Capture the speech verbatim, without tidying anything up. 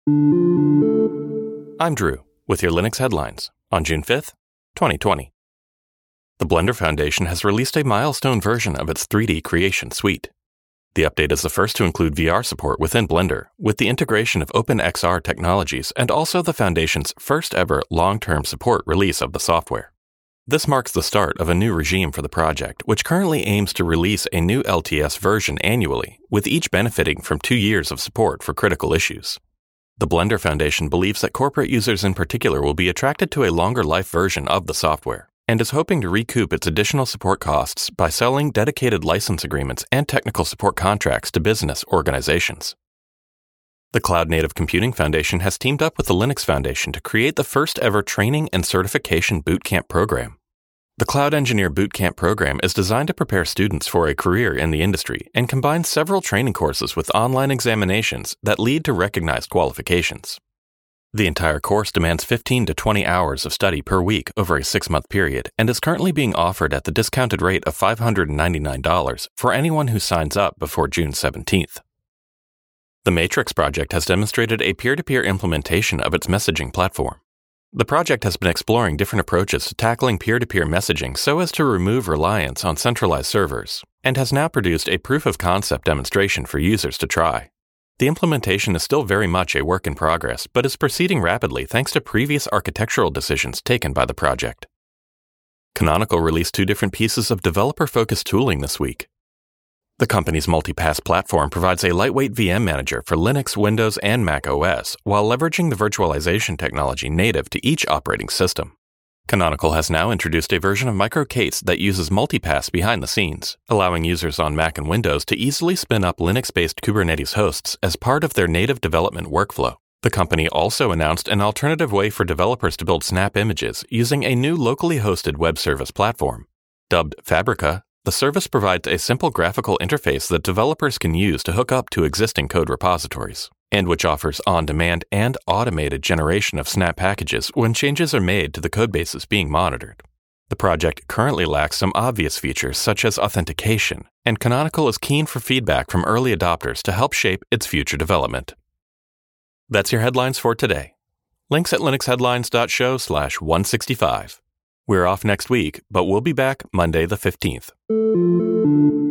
I'm Drew, with your Linux headlines on June fifth, twenty twenty. The Blender Foundation has released a milestone version of its three D Creation Suite. The update is the first to include V R support within Blender, with the integration of OpenXR technologies and also the Foundation's first ever long-term support release of the software. This marks the start of a new regime for the project, which currently aims to release a new L T S version annually, with each benefiting from two years of support for critical issues. The Blender Foundation believes that corporate users in particular will be attracted to a longer life version of the software, and is hoping to recoup its additional support costs by selling dedicated license agreements and technical support contracts to business organizations. The Cloud Native Computing Foundation has teamed up with the Linux Foundation to create the first ever training and certification bootcamp program. The Cloud Engineer Bootcamp program is designed to prepare students for a career in the industry and combines several training courses with online examinations that lead to recognized qualifications. The entire course demands fifteen to twenty hours of study per week over a six-month period and is currently being offered at the discounted rate of five hundred ninety-nine dollars for anyone who signs up before June seventeenth. The Matrix project has demonstrated a peer-to-peer implementation of its messaging platform. The project has been exploring different approaches to tackling peer-to-peer messaging so as to remove reliance on centralized servers, and has now produced a proof-of-concept demonstration for users to try. The implementation is still very much a work in progress, but is proceeding rapidly thanks to previous architectural decisions taken by the project. Canonical released two different pieces of developer-focused tooling this week. The company's multipass platform provides a lightweight V M manager for Linux, Windows, and Mac O S, while leveraging the virtualization technology native to each operating system. Canonical has now introduced a version of MicroK8s that uses multipass behind the scenes, allowing users on Mac and Windows to easily spin up Linux-based Kubernetes hosts as part of their native development workflow. The company also announced an alternative way for developers to build Snap images using a new locally hosted web service platform. Dubbed Fabrica, the service provides a simple graphical interface that developers can use to hook up to existing code repositories, and which offers on-demand and automated generation of Snap packages when changes are made to the codebases being monitored. The project currently lacks some obvious features such as authentication, and Canonical is keen for feedback from early adopters to help shape its future development. That's your headlines for today. Links at linuxheadlines.show slash 165. We're off next week, but we'll be back Monday the fifteenth.